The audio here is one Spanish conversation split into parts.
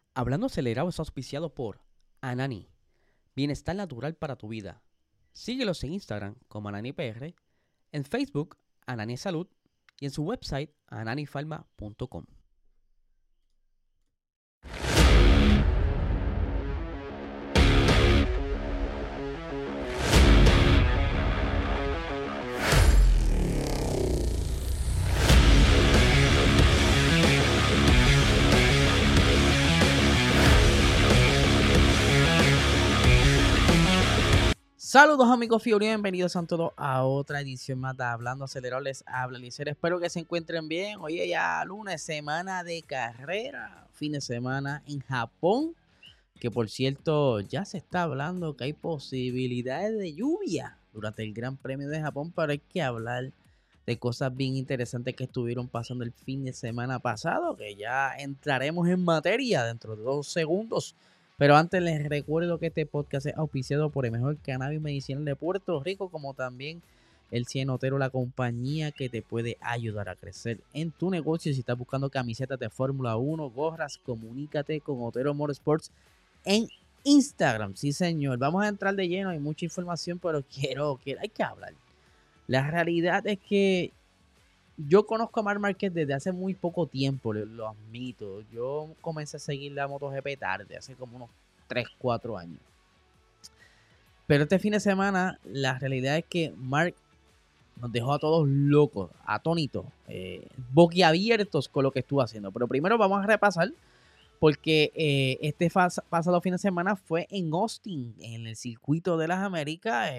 Hablando Acelerado es auspiciado por Anani, bienestar natural para tu vida. Síguelos en Instagram como AnaniPR, en Facebook Anani Salud y en su website ananifarma.com. Saludos amigos Fiori, bienvenidos a todos a otra edición más de Hablando Acelerado. Les habla Licer, espero que se encuentren bien. Hoy es ya lunes, semana de carrera, fin de semana en Japón, que por cierto ya se está hablando que hay posibilidades de lluvia durante el Gran Premio de Japón, pero hay que hablar de cosas bien interesantes que estuvieron pasando el fin de semana pasado, que ya entraremos en materia dentro de 2 segundos. Pero antes les recuerdo que este podcast es auspiciado por el mejor cannabis medicinal de Puerto Rico, como también el Cienotero, la compañía que te puede ayudar a crecer en tu negocio. Si estás buscando camisetas de Fórmula 1, gorras, comunícate con Otero Motorsports en Instagram. Sí, señor. Vamos a entrar de lleno, hay mucha información, pero hay que hablar. La realidad es que yo conozco a Marc Márquez desde hace muy poco tiempo, lo admito. Yo comencé a seguir la MotoGP tarde, hace como unos 3, 4 años. Pero este fin de semana, la realidad es que Marc nos dejó a todos locos, atónitos, boquiabiertos con lo que estuvo haciendo. Pero primero vamos a repasar, porque este pasado fin de semana fue en Austin, en el circuito de las Américas.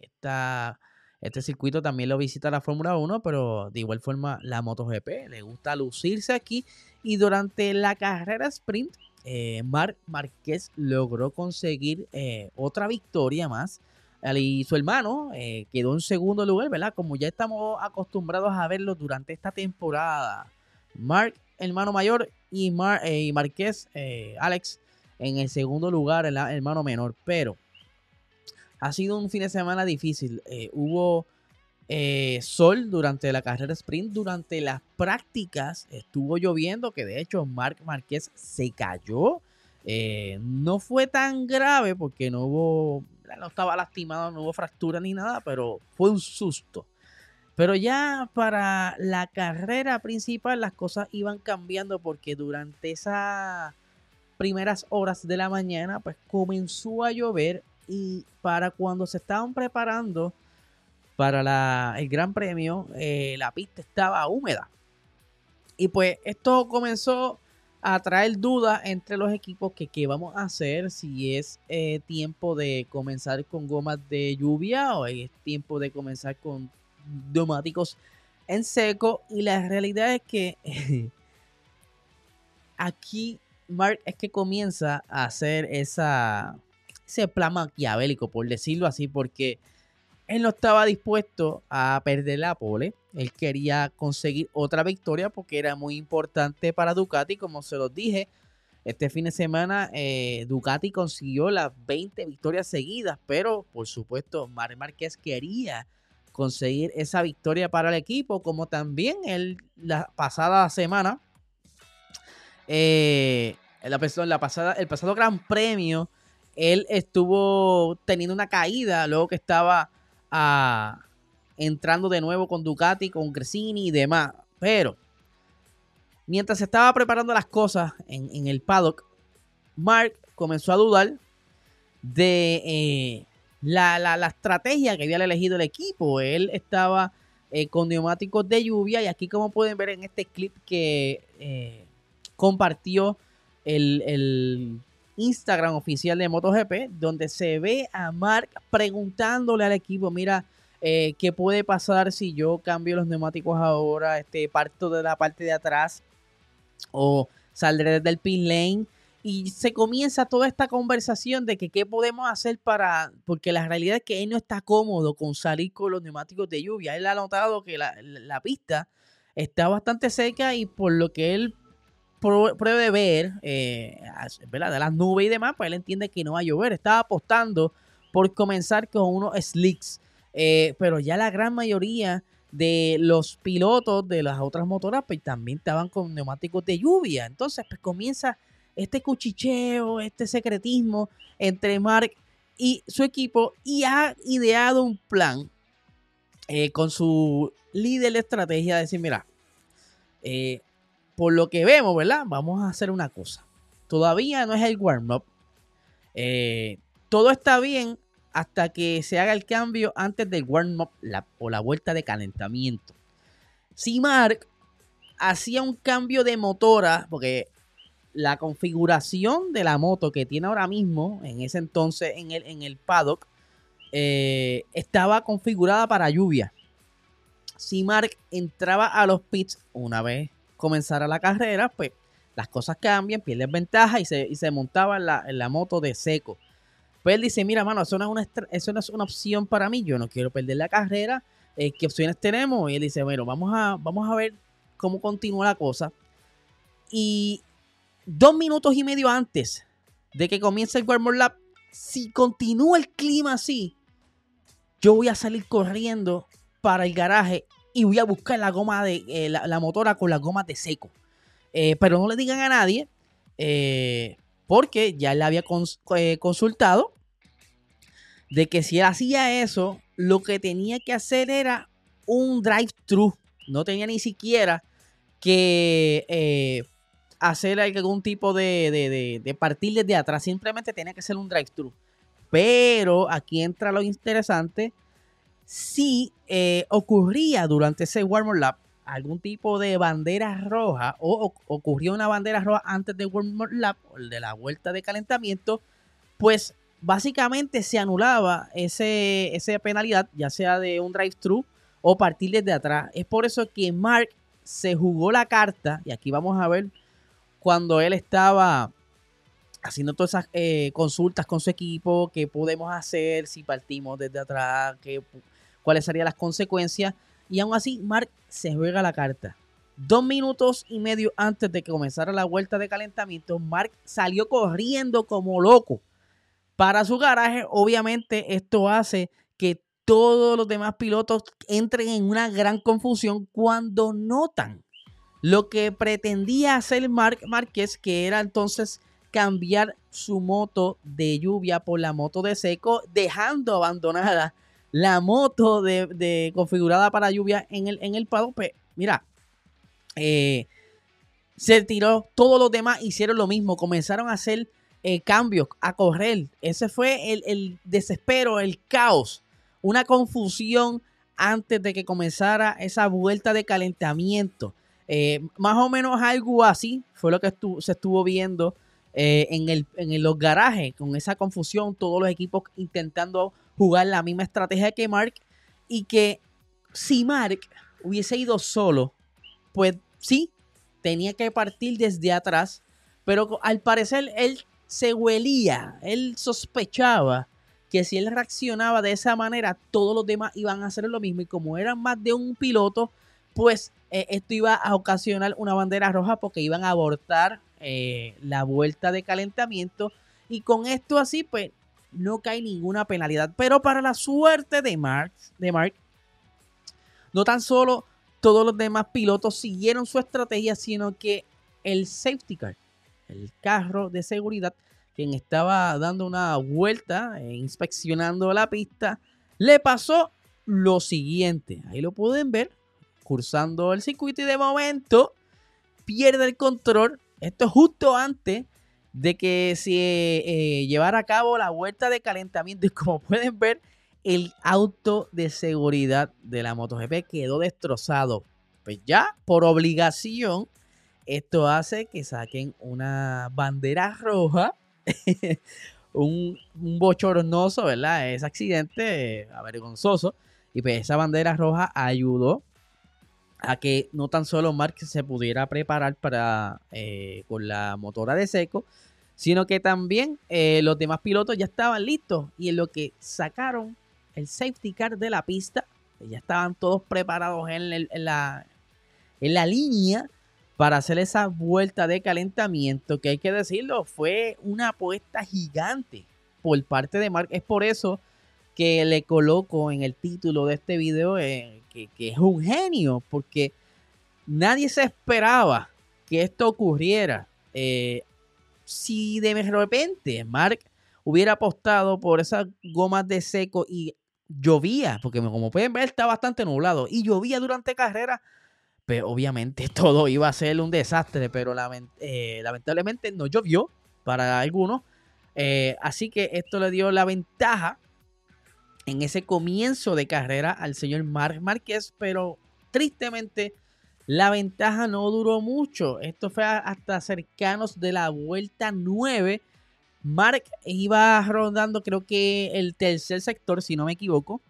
Este circuito también lo visita la Fórmula 1, pero de igual forma la MotoGP. Le gusta lucirse aquí. Y durante la carrera sprint, Marc Márquez logró conseguir otra victoria más. Y su hermano quedó en segundo lugar, ¿verdad? Como ya estamos acostumbrados a verlo durante esta temporada. Marc, hermano mayor, y Márquez, Alex, en el segundo lugar, el hermano menor. Pero ha sido un fin de semana difícil. Hubo sol durante la carrera sprint. Durante las prácticas estuvo lloviendo, que de hecho Marc Márquez se cayó. No fue tan grave porque no estaba lastimado, no hubo fractura ni nada, pero fue un susto. Pero ya para la carrera principal las cosas iban cambiando, porque durante esas primeras horas de la mañana pues comenzó a llover, y para cuando se estaban preparando para el Gran Premio, la pista estaba húmeda. Y pues esto comenzó a traer dudas entre los equipos que qué vamos a hacer, si es tiempo de comenzar con gomas de lluvia o es tiempo de comenzar con neumáticos en seco. Y la realidad es que aquí Marc es que comienza a hacer ese plan maquiavélico, por decirlo así, porque él no estaba dispuesto a perder la pole. Él quería conseguir otra victoria porque era muy importante para Ducati. Como se los dije, este fin de semana Ducati consiguió las 20 victorias seguidas, pero por supuesto Marc Márquez quería conseguir esa victoria para el equipo, como también la pasada semana, el pasado Gran Premio, él estuvo teniendo una caída luego que estaba entrando de nuevo con Ducati, con Gresini y demás. Pero mientras se estaba preparando las cosas en el paddock, Marc comenzó a dudar de la estrategia que había elegido el equipo. Él estaba con neumáticos de lluvia, y aquí, como pueden ver en este clip que compartió el Instagram oficial de MotoGP, donde se ve a Marc preguntándole al equipo: mira, ¿qué puede pasar si yo cambio los neumáticos ahora? Parto de la parte de atrás o saldré desde el pit lane. Y se comienza toda esta conversación de que qué podemos hacer porque la realidad es que él no está cómodo con salir con los neumáticos de lluvia. Él ha notado que la pista está bastante seca, y por lo que él puede ver, ¿verdad?, de las nubes y demás, pues él entiende que no va a llover. Estaba apostando por comenzar con unos slicks, pero ya la gran mayoría de los pilotos de las otras motoras pues también estaban con neumáticos de lluvia. Entonces pues comienza este cuchicheo, este secretismo entre Mark y su equipo y ha ideado un plan con su líder de estrategia de decir, mira, por lo que vemos, ¿verdad? Vamos a hacer una cosa. Todavía no es el warm-up. Todo está bien hasta que se haga el cambio antes del warm-up o la vuelta de calentamiento. Si Mark hacía un cambio de motora, porque la configuración de la moto que tiene ahora mismo, en ese entonces en el paddock, estaba configurada para lluvia. Si Mark entraba a los pits una vez comenzara la carrera, pues las cosas cambian, pierdes ventaja y se montaba en la moto de seco. Pues él dice, mira, mano, eso no es una opción para mí, yo no quiero perder la carrera, ¿qué opciones tenemos? Y él dice, bueno, vamos a ver cómo continúa la cosa. Y 2 minutos y medio antes de que comience el warm-up lap, si continúa el clima así, yo voy a salir corriendo para el garaje y voy a buscar la goma de la motora con las gomas de seco. Pero no le digan a nadie, porque ya él había consultado de que si él hacía eso, lo que tenía que hacer era un drive-thru. No tenía ni siquiera que hacer algún tipo de partir desde atrás. Simplemente tenía que ser un drive-thru. Pero aquí entra lo interesante. Si ocurría durante ese warm-up lap algún tipo de bandera roja o ocurrió una bandera roja antes del warm-up lap o de la vuelta de calentamiento, pues básicamente se anulaba esa penalidad, ya sea de un drive-thru o partir desde atrás. Es por eso que Mark se jugó la carta, y aquí vamos a ver cuando él estaba haciendo todas esas consultas con su equipo, qué podemos hacer si partimos desde atrás, cuáles serían las consecuencias. Y aún así, Mark se juega la carta. 2 minutos y medio antes de que comenzara la vuelta de calentamiento, Mark salió corriendo como loco para su garaje. Obviamente, esto hace que todos los demás pilotos entren en una gran confusión cuando notan lo que pretendía hacer Marc Márquez, que era entonces cambiar su moto de lluvia por la moto de seco, dejando abandonada la moto de configurada para lluvia en el paddock. Pues, mira, se tiró, todos los demás hicieron lo mismo, comenzaron a hacer cambios, a correr. Ese fue el desespero, el caos, una confusión antes de que comenzara esa vuelta de calentamiento. Más o menos algo así fue lo que se estuvo viendo en los garajes, con esa confusión, todos los equipos intentando jugar la misma estrategia que Mark, y que si Mark hubiese ido solo, pues sí, tenía que partir desde atrás, pero al parecer él se huelía, él sospechaba que si él reaccionaba de esa manera, todos los demás iban a hacer lo mismo, y como eran más de un piloto, pues esto iba a ocasionar una bandera roja porque iban a abortar la vuelta de calentamiento, y con esto así, pues no cae ninguna penalidad. Pero para la suerte de Mark, no tan solo todos los demás pilotos siguieron su estrategia, sino que el safety car, el carro de seguridad, quien estaba dando una vuelta, inspeccionando la pista, le pasó lo siguiente. Ahí lo pueden ver, cursando el circuito, y de momento pierde el control. Esto es justo antes de que se llevara a cabo la vuelta de calentamiento, y como pueden ver, el auto de seguridad de la MotoGP quedó destrozado. Pues ya, por obligación, esto hace que saquen una bandera roja. un bochornoso, ¿verdad? Ese accidente vergonzoso. Y pues esa bandera roja ayudó a que no tan solo Mark se pudiera preparar para con la motora de seco, sino que también los demás pilotos ya estaban listos, y en lo que sacaron el safety car de la pista, ya estaban todos preparados en la línea para hacer esa vuelta de calentamiento, que hay que decirlo, fue una apuesta gigante por parte de Mark. Es por eso que le coloco en el título de este video que es un genio, porque nadie se esperaba que esto ocurriera. si de repente Mark hubiera apostado por esas gomas de seco y llovía, porque como pueden ver está bastante nublado, y llovía durante carrera, pues obviamente todo iba a ser un desastre, pero lamentablemente no llovió para algunos. Así que esto le dio la ventaja en ese comienzo de carrera al señor Marc Márquez, pero tristemente la ventaja no duró mucho. Esto fue hasta cercanos de la vuelta 9. Marc iba rondando, creo que el tercer sector, si no me equivoco.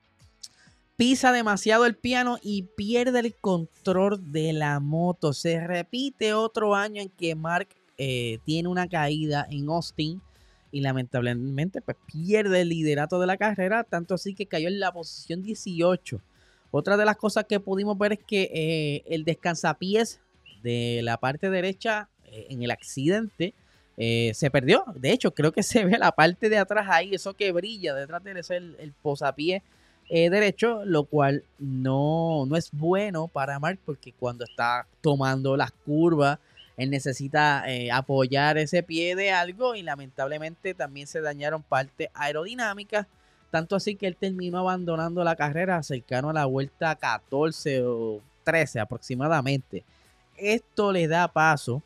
Pisa demasiado el piano y pierde el control de la moto. Se repite otro año en que Marc tiene una caída en Austin y lamentablemente pues, pierde el liderato de la carrera, tanto así que cayó en la posición 18. Otra de las cosas que pudimos ver es que el descansapiés de la parte derecha en el accidente se perdió. De hecho, creo que se ve la parte de atrás ahí, eso que brilla detrás de ese el posapié derecho, lo cual no es bueno para Marc porque cuando está tomando las curvas, él necesita apoyar ese pie de algo y lamentablemente también se dañaron partes aerodinámicas, tanto así que él terminó abandonando la carrera cercano a la vuelta 14 o 13 aproximadamente. Esto le da paso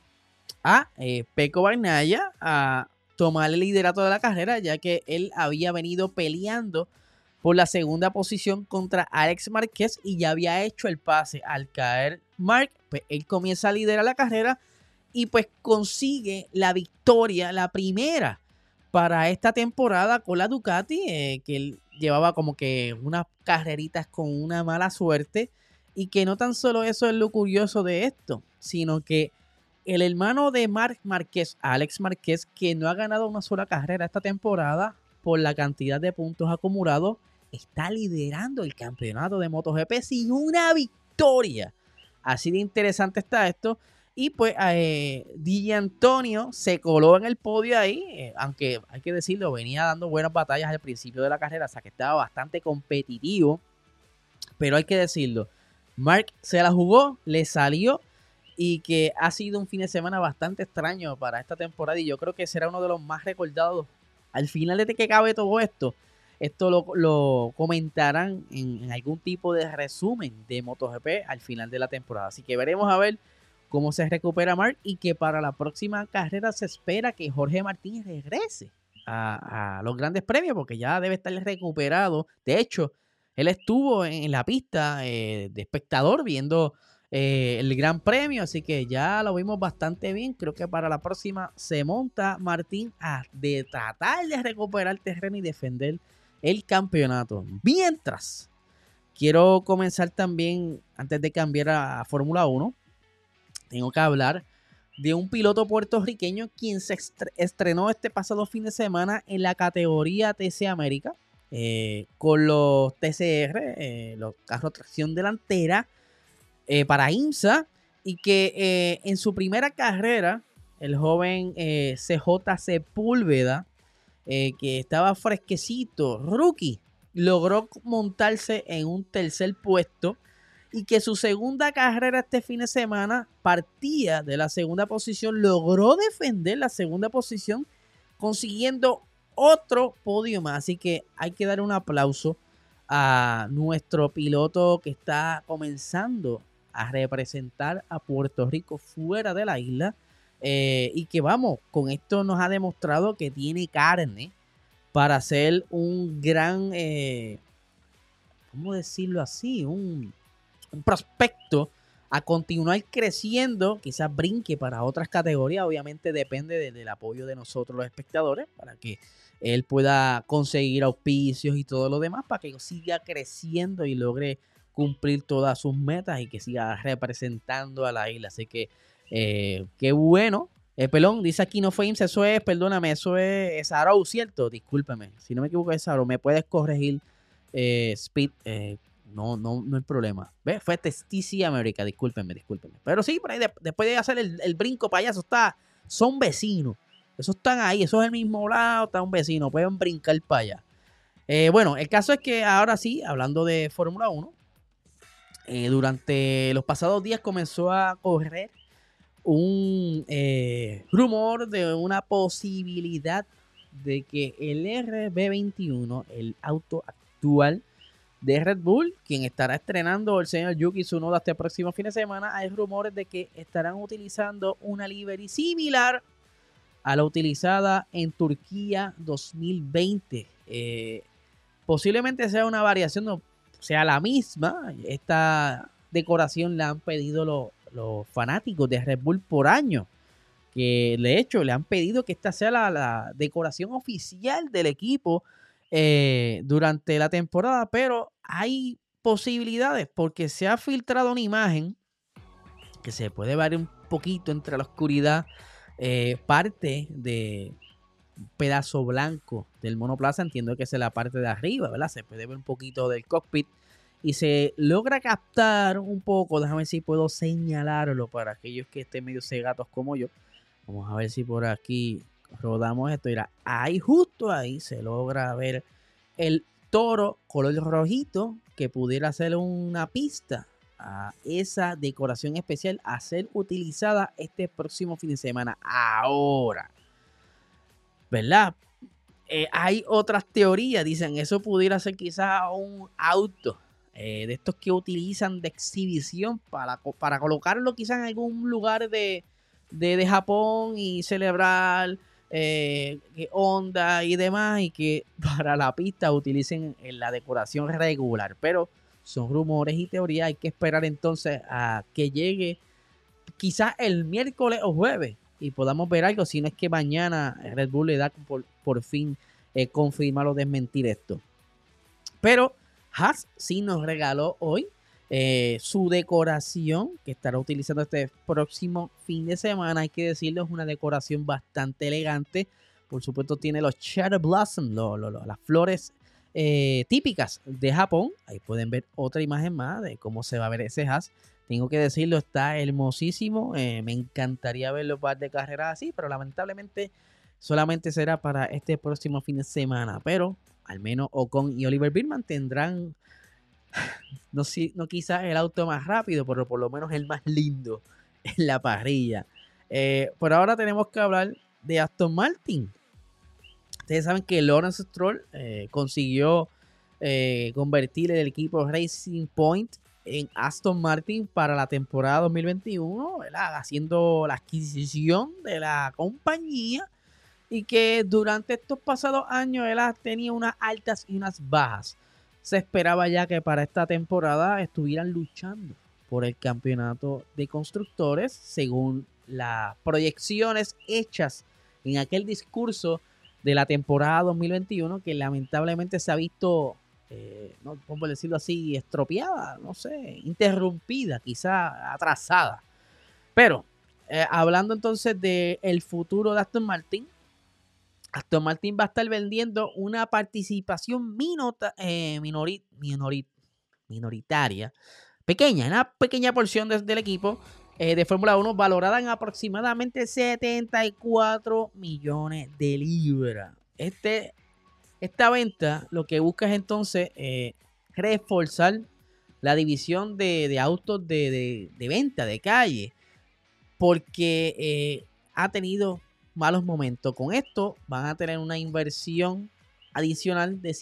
a Pecco Bagnaia a tomar el liderato de la carrera, ya que él había venido peleando por la segunda posición contra Alex Márquez y ya había hecho el pase. Al caer Marc, pues él comienza a liderar la carrera y pues consigue la victoria, la primera para esta temporada con la Ducati, que él llevaba como que unas carreritas con una mala suerte, y que no tan solo eso es lo curioso de esto, sino que el hermano de Marc Márquez, Alex Márquez, que no ha ganado una sola carrera esta temporada por la cantidad de puntos acumulados, está liderando el campeonato de MotoGP sin una victoria. Así de interesante está esto. Y pues Di Antonio se coló en el podio ahí, aunque hay que decirlo, venía dando buenas batallas al principio de la carrera, o sea que estaba bastante competitivo. Pero hay que decirlo, Marc se la jugó, le salió, y que ha sido un fin de semana bastante extraño para esta temporada y yo creo que será uno de los más recordados. Al final de que cabe todo esto, lo comentarán en algún tipo de resumen de MotoGP al final de la temporada. Así que veremos a ver cómo se recupera Marc y que para la próxima carrera se espera que Jorge Martín regrese a los grandes premios porque ya debe estar recuperado. De hecho, él estuvo en la pista de espectador viendo el Gran Premio, así que ya lo vimos bastante bien. Creo que para la próxima se monta Martín a de tratar de recuperar terreno y defender el campeonato. Mientras, quiero comenzar también, antes de cambiar a Fórmula 1, tengo que hablar de un piloto puertorriqueño quien se estrenó este pasado fin de semana en la categoría TC América con los TCR, los carros tracción delantera, para IMSA, y que en su primera carrera el joven CJ Sepúlveda, que estaba fresquecito, rookie, logró montarse en un tercer puesto y que su segunda carrera este fin de semana partía de la segunda posición, logró defender la segunda posición consiguiendo otro podio más. Así que hay que dar un aplauso a nuestro piloto que está comenzando a representar a Puerto Rico fuera de la isla, y que vamos, con esto nos ha demostrado que tiene carne para ser un gran, ¿cómo decirlo así? Un prospecto a continuar creciendo, quizás brinque para otras categorías, obviamente depende del apoyo de nosotros los espectadores, para que él pueda conseguir auspicios y todo lo demás, para que siga creciendo y logre cumplir todas sus metas y que siga representando a la isla. Así que qué bueno. Pelón, dice aquí no fue IMSS, eso es, perdóname, eso es Arrow, ¿cierto? Discúlpeme, si no me equivoco es Arrow, me puedes corregir, Speed, no hay problema. ¿Ves? Fue TC América, discúlpenme. Pero sí, por ahí después de hacer el brinco para allá, son vecinos. Esos están ahí, eso es el mismo lado, está un vecino, pueden brincar para allá. Bueno, el caso es que ahora sí, hablando de Fórmula 1, durante los pasados días comenzó a correr un rumor de una posibilidad de que el RB21, el auto actual de Red Bull, quien estará estrenando el señor Yuki Tsunoda este próximo fin de semana, hay rumores de que estarán utilizando una livery similar a la utilizada en Turquía 2020. Posiblemente sea una variación, no sea la misma. Esta decoración la han pedido los fanáticos de Red Bull por año, que de hecho le han pedido que esta sea la decoración oficial del equipo durante la temporada, pero hay posibilidades porque se ha filtrado una imagen que se puede ver un poquito entre la oscuridad, parte de un pedazo blanco del monoplaza, entiendo que es la parte de arriba, ¿verdad? Se puede ver un poquito del cockpit y se logra captar un poco, déjame ver si puedo señalarlo para aquellos que estén medio cegatos como yo. Vamos a ver si por aquí rodamos esto. Mira, ahí justo ahí se logra ver el toro color rojito que pudiera ser una pista a esa decoración especial a ser utilizada este próximo fin de semana. Ahora, ¿verdad? Hay otras teorías, dicen, eso pudiera ser quizás un auto de estos que utilizan de exhibición para colocarlo quizás en algún lugar de Japón y celebrar Honda y demás, y que para la pista utilicen en la decoración regular. Pero son rumores y teorías, hay que esperar entonces a que llegue quizás el miércoles o jueves y podamos ver algo, si no es que mañana Red Bull le da por fin confirmar o desmentir esto. Pero Haas sí nos regaló hoy su decoración que estará utilizando este próximo fin de semana. Hay que decirlo, es una decoración bastante elegante. Por supuesto tiene los cherry blossom, las flores típicas de Japón. Ahí pueden ver otra imagen más de cómo se va a ver ese Haas. Tengo que decirlo, está hermosísimo. Me encantaría verlo un par de carreras así, pero lamentablemente solamente será para este próximo fin de semana. Pero al menos Ocon y Oliver Birman tendrán, no quizás el auto más rápido, pero por lo menos el más lindo en la parrilla. Por ahora tenemos que hablar de Aston Martin. Ustedes saben que Lawrence Stroll consiguió convertir el equipo Racing Point en Aston Martin para la temporada 2021, ¿verdad? Haciendo la adquisición de la compañía, y que durante estos pasados años él ha tenido unas altas y unas bajas. Se esperaba ya que para esta temporada estuvieran luchando por el campeonato de constructores, según las proyecciones hechas en aquel discurso de la temporada 2021, que lamentablemente se ha visto, no puedo decirlo así, estropeada, no sé, interrumpida, quizá atrasada. Pero hablando entonces del futuro de Aston Martin va a estar vendiendo una participación minoritaria, pequeña, una pequeña porción del equipo de Fórmula 1, valorada en aproximadamente 74 millones de libras. Esta venta lo que busca es entonces reforzar la división de autos de venta de calle, porque ha tenido malos momentos. Con esto van a tener una inversión adicional de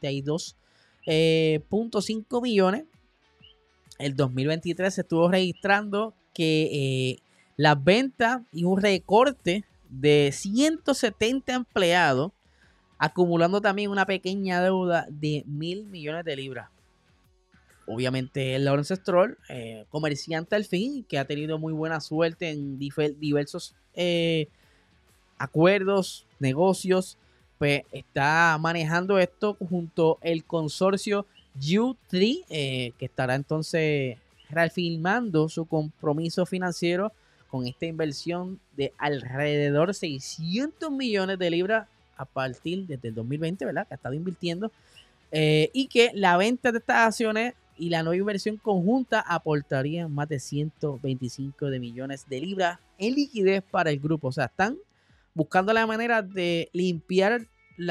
52.5 millones. El 2023 se estuvo registrando que las ventas y un recorte de 170 empleados, acumulando también una pequeña deuda de 1.000 millones de libras. Obviamente el Lawrence Stroll, comerciante al fin, que ha tenido muy buena suerte en diversos acuerdos, negocios, pues está manejando esto junto al consorcio U3, que estará entonces reafirmando su compromiso financiero con esta inversión de alrededor 600 millones de libras a partir desde el 2020, ¿verdad? Que ha estado invirtiendo, y que la venta de estas acciones y la nueva inversión conjunta aportarían más de 125 de millones de libras en liquidez para el grupo. O sea, están buscando la manera de limpiar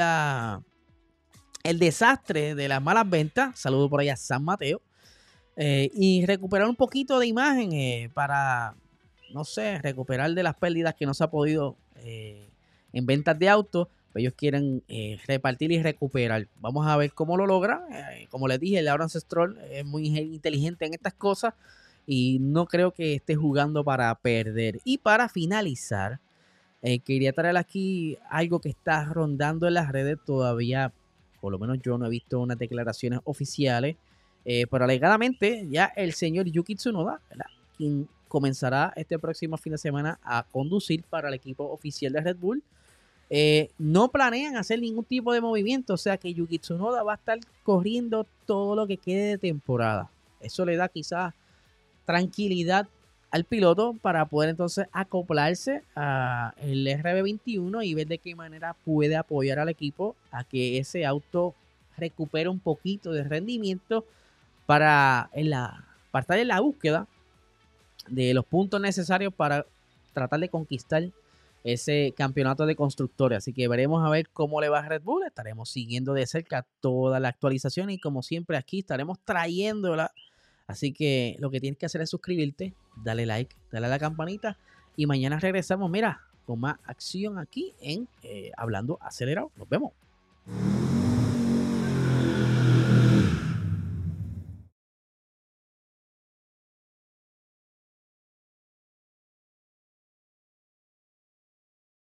el desastre de las malas ventas. Saludo por ahí a San Mateo. Y recuperar un poquito de imagen para no sé, recuperar de las pérdidas que no se ha podido en ventas de autos. Ellos quieren repartir y recuperar. Vamos a ver cómo lo logran. Como les dije, Lawrence Stroll es muy inteligente en estas cosas y no creo que esté jugando para perder. Y para finalizar, quería traer aquí algo que está rondando en las redes todavía. Por lo menos yo no he visto unas declaraciones oficiales. Pero alegadamente ya el señor Yuki Tsunoda, ¿verdad?, quien comenzará este próximo fin de semana a conducir para el equipo oficial de Red Bull, no planean hacer ningún tipo de movimiento. O sea que Yuki Tsunoda va a estar corriendo todo lo que quede de temporada. Eso le da quizás tranquilidad al piloto para poder entonces acoplarse a el RB21 y ver de qué manera puede apoyar al equipo a que ese auto recupere un poquito de rendimiento para estar en la búsqueda de los puntos necesarios para tratar de conquistar ese campeonato de constructores. Así que veremos a ver cómo le va a Red Bull. Estaremos siguiendo de cerca toda la actualización y como siempre aquí estaremos trayéndola. Así que lo que tienes que hacer es suscribirte, dale like, dale a la campanita y mañana regresamos, mira, con más acción aquí en Hablando Acelerado. Nos vemos.